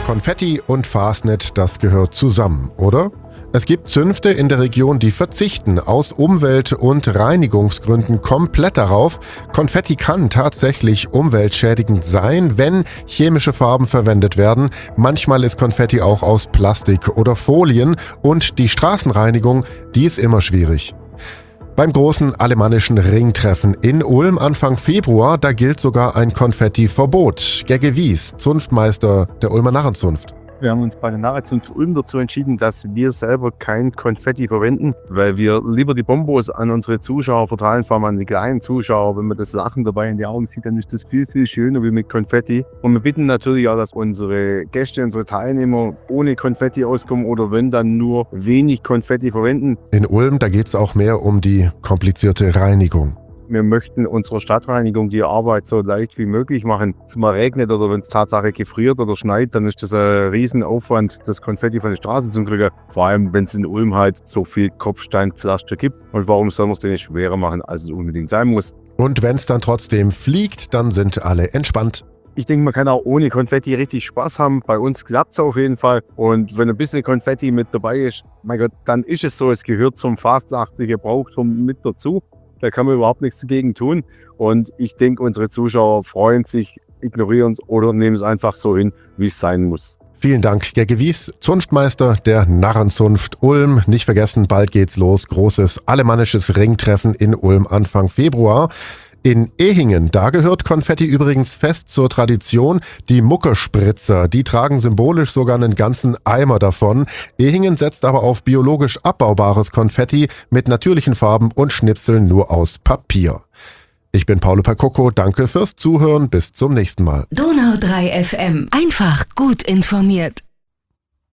Konfetti und Fastnet, das gehört zusammen, oder? Es gibt Zünfte in der Region, die verzichten aus Umwelt- und Reinigungsgründen komplett darauf. Konfetti kann tatsächlich umweltschädigend sein, wenn chemische Farben verwendet werden. Manchmal ist Konfetti auch aus Plastik oder Folien und die Straßenreinigung, die ist immer schwierig. Beim großen alemannischen Ringtreffen in Ulm Anfang Februar, da gilt sogar ein Konfettiverbot. Gegge Wies, Zunftmeister der Ulmer Narrenzunft. Wir haben uns bei der Narrenzunft Ulm dazu entschieden, dass wir selber kein Konfetti verwenden, weil wir lieber die Bonbons an unsere Zuschauer verteilen, vor allem an die kleinen Zuschauer. Wenn man das Lachen dabei in die Augen sieht, dann ist das viel, viel schöner wie mit Konfetti. Und wir bitten natürlich auch, dass unsere Gäste, unsere Teilnehmer ohne Konfetti auskommen oder wenn dann nur wenig Konfetti verwenden. In Ulm, da geht es auch mehr um die komplizierte Reinigung. Wir möchten unserer Stadtreinigung die Arbeit so leicht wie möglich machen. Wenn es mal regnet oder wenn es tatsächlich gefriert oder schneit, dann ist das ein Riesenaufwand, das Konfetti von der Straße zu kriegen. Vor allem, wenn es in Ulm halt so viel Kopfsteinpflaster gibt. Und warum soll man es denn nicht schwerer machen, als es unbedingt sein muss? Und wenn es dann trotzdem fliegt, dann sind alle entspannt. Ich denke, man kann auch ohne Konfetti richtig Spaß haben. Bei uns klappt es auf jeden Fall. Und wenn ein bisschen Konfetti mit dabei ist, mein Gott, dann ist es so, es gehört zum fastnachtlichen Gebrauchtum mit dazu. Da kann man überhaupt nichts dagegen tun. Und ich denke, unsere Zuschauer freuen sich, ignorieren es oder nehmen es einfach so hin, wie es sein muss. Vielen Dank, Gegge Wies, Zunftmeister der Narrenzunft Ulm. Nicht vergessen, bald geht's los. Großes alemannisches Ringtreffen in Ulm Anfang Februar. In Ehingen, da gehört Konfetti übrigens fest zur Tradition. Die Muckerspritzer, die tragen symbolisch sogar einen ganzen Eimer davon. Ehingen setzt aber auf biologisch abbaubares Konfetti mit natürlichen Farben und Schnipseln nur aus Papier. Ich bin Paulo Percocco, danke fürs Zuhören, bis zum nächsten Mal. Donau 3 FM, einfach gut informiert.